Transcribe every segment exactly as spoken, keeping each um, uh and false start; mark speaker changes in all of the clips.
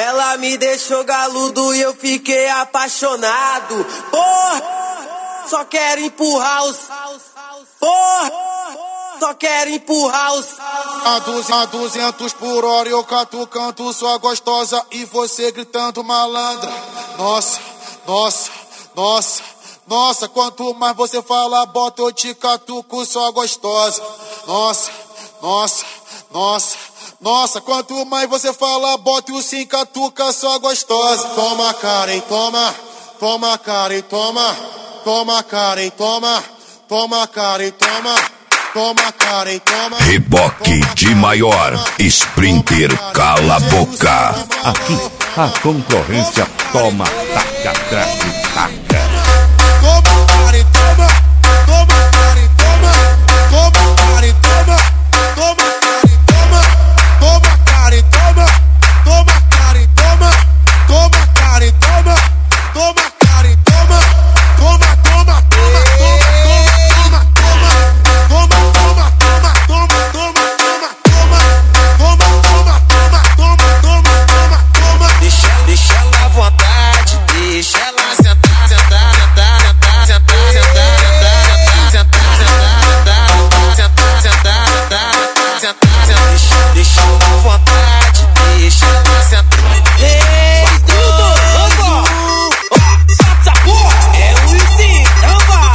Speaker 1: Ela me deixou galudo e eu fiquei apaixonado. Porra, só quero empurrar os... Porra, só quero empurrar os...
Speaker 2: A duzentos por hora eu catucando sua gostosa e você gritando malandra. Nossa, nossa, nossa, nossa, quanto mais você fala, bota eu te catuco sua gostosa. Nossa, nossa, nossa, nossa, quanto mais você fala, bota o sim catuca sua gostosa. Toma Karen, toma, toma Karen, toma, toma Karen, toma, toma Karen, toma. Toma, Karen, toma.
Speaker 3: Reboque de maior, Sprinter cala a boca.
Speaker 4: Aqui a concorrência toma, taca atrás de taca.
Speaker 2: Toma, Karen, toma. Toma, Karen, toma. Toma, Karen, toma. Toma, Karen, toma. Toma, Karen, toma. Toma, Karen, toma. Toma, Karen, toma. Toma, Karen, toma. Toma, toma, toma, toma, toma, toma, toma.
Speaker 1: Deixa ela à vontade, deixa ela sentar, sentar, sentar, sentar, sentar, sentar, sentar, sentar, sentar, sentar, sentar, sentar, deixa ela à vontade, deixa ela sentar. Ei, tudo, vamos! Essa porra é o Luizinho, vamos!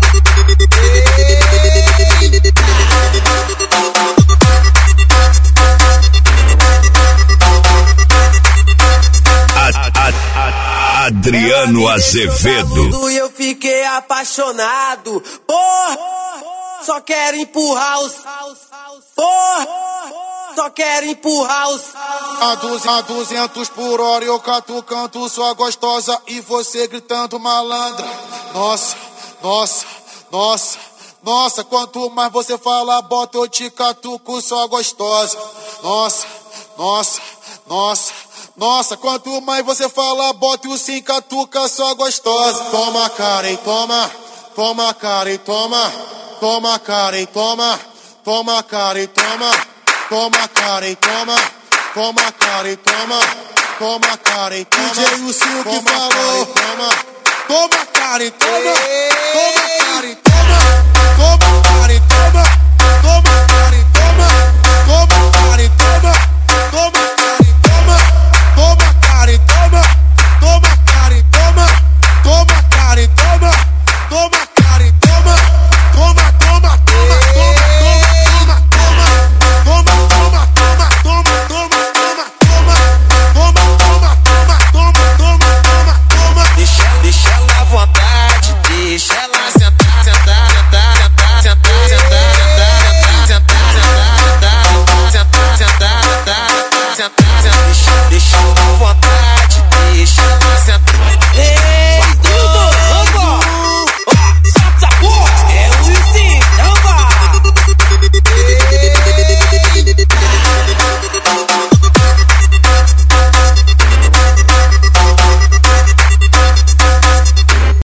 Speaker 3: Adriano Azevedo.
Speaker 1: E eu fiquei apaixonado. Porra, só quero empurrar os... Porra, só quero empurrar os...
Speaker 2: A duzentos por hora eu catucando sua gostosa e você gritando malandra. Nossa, nossa, nossa, nossa, quanto mais você fala, bota eu te catuco sua gostosa. Nossa, nossa, nossa, nossa, quanto mais você fala, bota o sim catuca sua gostosa. Toma, Karen, toma. Toma, Karen, toma. Toma, Karen, toma. Toma, Karen, toma. Toma, Karen, toma. Toma, Karen, toma. Toma, Karen, toma. D J o Silk falou. Toma, toma, Karen, toma. Toma, Karen, toma. Toma, Karen, toma.